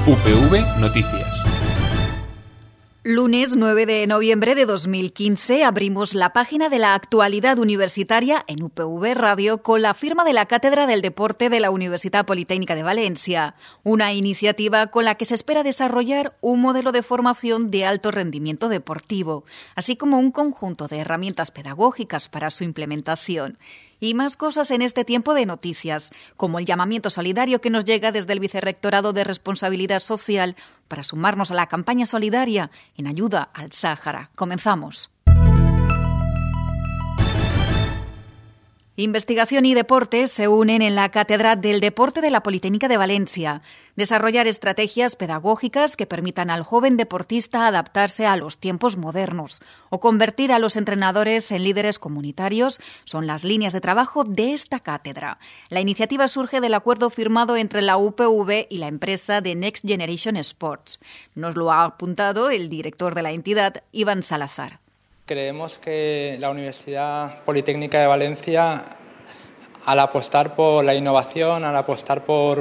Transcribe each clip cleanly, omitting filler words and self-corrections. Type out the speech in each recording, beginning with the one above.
UPV Noticias. Lunes 9 de noviembre de 2015 abrimos la página de la actualidad universitaria en UPV Radio con la firma de la Cátedra del Deporte de la Universitat Politécnica de Valencia, una iniciativa con la que se espera desarrollar un modelo de formación de alto rendimiento deportivo, así como un conjunto de herramientas pedagógicas para su implementación. Y más cosas en este tiempo de noticias, como el llamamiento solidario que nos llega desde el Vicerrectorado de Responsabilidad Social para sumarnos a la campaña solidaria en ayuda al Sáhara. Comenzamos. Investigación y deporte se unen en la Cátedra del Deporte de la Politécnica de Valencia. Desarrollar estrategias pedagógicas que permitan al joven deportista adaptarse a los tiempos modernos o convertir a los entrenadores en líderes comunitarios son las líneas de trabajo de esta cátedra. La iniciativa surge del acuerdo firmado entre la UPV y la empresa de Next Generation Sports. Nos lo ha apuntado el director de la entidad, Iván Salazar. Creemos que la Universidad Politécnica de Valencia, al apostar por la innovación, al apostar por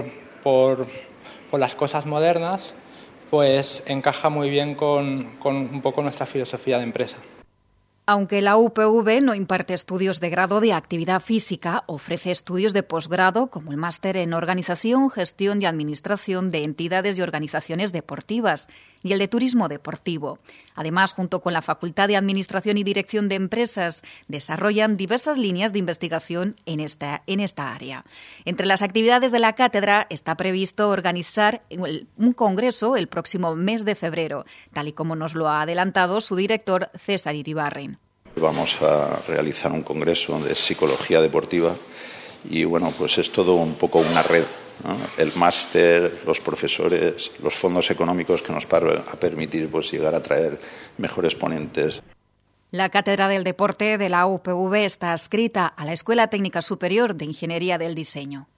las cosas modernas, pues encaja muy bien con un poco nuestra filosofía de empresa. Aunque la UPV no imparte estudios de grado de actividad física, ofrece estudios de posgrado como el máster en Organización, Gestión y Administración de Entidades y Organizaciones Deportivas y el de Turismo Deportivo. Además, junto con la Facultad de Administración y Dirección de Empresas, desarrollan diversas líneas de investigación en esta área. Entre las actividades de la cátedra está previsto organizar un congreso el próximo mes de febrero, tal y como nos lo ha adelantado su director César Iribarren. Vamos a realizar un congreso de psicología deportiva y bueno, pues es todo un poco una red, ¿no? El máster, los profesores, los fondos económicos que nos van a permitir pues llegar a traer mejores ponentes. La Cátedra del Deporte de la UPV está adscrita a la Escuela Técnica Superior de Ingeniería del Diseño.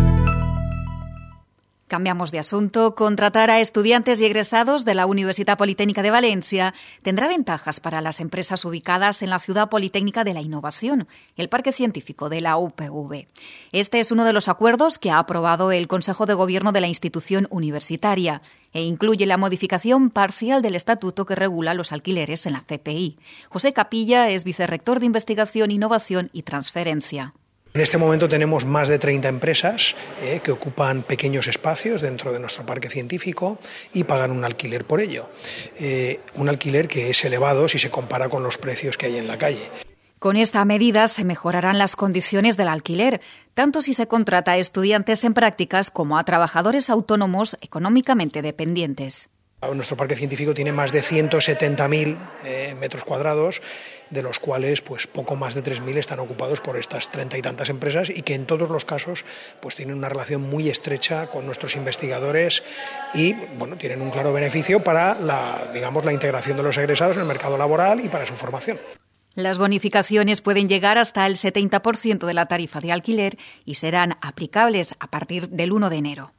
Cambiamos de asunto. Contratar a estudiantes y egresados de la Universitat Politécnica de Valencia tendrá ventajas para las empresas ubicadas en la Ciudad Politécnica de la Innovación, el Parque Científico de la UPV. Este es uno de los acuerdos que ha aprobado el Consejo de Gobierno de la institución universitaria e incluye la modificación parcial del estatuto que regula los alquileres en la CPI. José Capilla es vicerrector de Investigación, Innovación y Transferencia. En este momento tenemos más de 30 empresas que ocupan pequeños espacios dentro de nuestro parque científico y pagan un alquiler por ello. Un alquiler que es elevado si se compara con los precios que hay en la calle. Con esta medida se mejorarán las condiciones del alquiler, tanto si se contrata a estudiantes en prácticas como a trabajadores autónomos económicamente dependientes. Nuestro parque científico tiene más de 170.000 metros cuadrados, de los cuales pues poco más de 3.000 están ocupados por estas 30 y tantas empresas y que en todos los casos pues tienen una relación muy estrecha con nuestros investigadores y bueno, tienen un claro beneficio para la integración de los egresados en el mercado laboral y para su formación. Las bonificaciones pueden llegar hasta el 70% de la tarifa de alquiler y serán aplicables a partir del 1 de enero.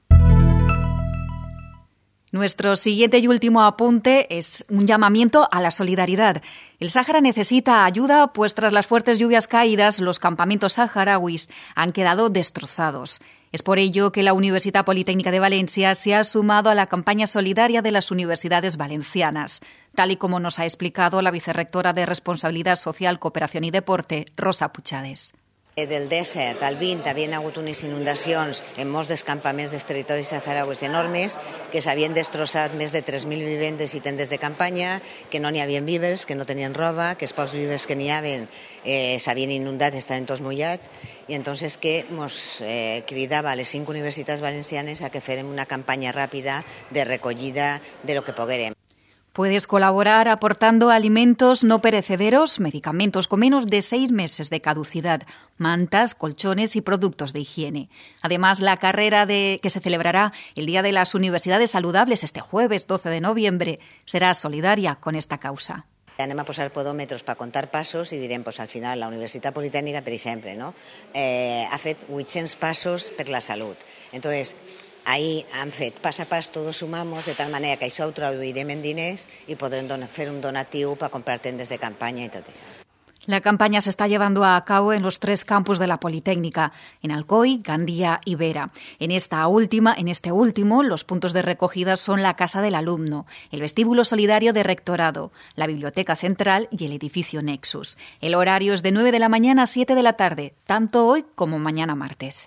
Nuestro siguiente y último apunte es un llamamiento a la solidaridad. El Sáhara necesita ayuda, pues tras las fuertes lluvias caídas, los campamentos saharauis han quedado destrozados. Es por ello que la Universitat Politécnica de Valencia se ha sumado a la campaña solidaria de las universidades valencianas, tal y como nos ha explicado la vicerrectora de Responsabilidad Social, Cooperación y Deporte, Rosa Puchades. Del 17 al 20 havien hagut unes inundacions en molts dels campaments dels territoris saharauis enormes, que s'havien destrossat més de 3.000 vivendes i tendes de campanya, que no n'hi havia víveres, que no tenien roba, que els pocs víveres que n'hi havien s'havien inundat, estaven tots mullats, i entonces que ens cridava a les 5 universitats valencianes a que férem una campanya ràpida de recollida de lo que poguérem. Puedes colaborar aportando alimentos no perecederos, medicamentos con menos de 6 meses de caducidad, mantas, colchones y productos de higiene. Además, la carrera que se celebrará el Día de las Universidades Saludables este jueves 12 de noviembre será solidaria con esta causa. Anem a posar podòmetres per comptar passos i direm, al final, la Universitat Politécnica, per exemple, ha fet 800 passos per la salut. Entonces, ahí han fet pas a pas, todos sumamos, de tal manera que això ho traduirem en diners i podrem fer un donatiu per comprar tendes de campanya i tot això. La campaña se está llevando a cabo en los 3 campus de la Politécnica, en Alcoy, Gandía y Vera. En este último, los puntos de recogida son la Casa del Alumno, el vestíbulo solidario de Rectorado, la Biblioteca Central y el edificio Nexus. El horario es de 9 de la mañana a 7 de la tarde, tanto hoy como mañana martes.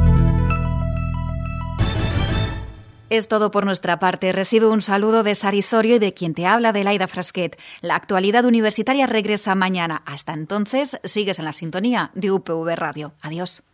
Es todo por nuestra parte. Recibe un saludo de Sari Zorio y de quien te habla, de Laida Frasquet. La actualidad universitaria regresa mañana. Hasta entonces, sigues en la sintonía de UPV Radio. Adiós.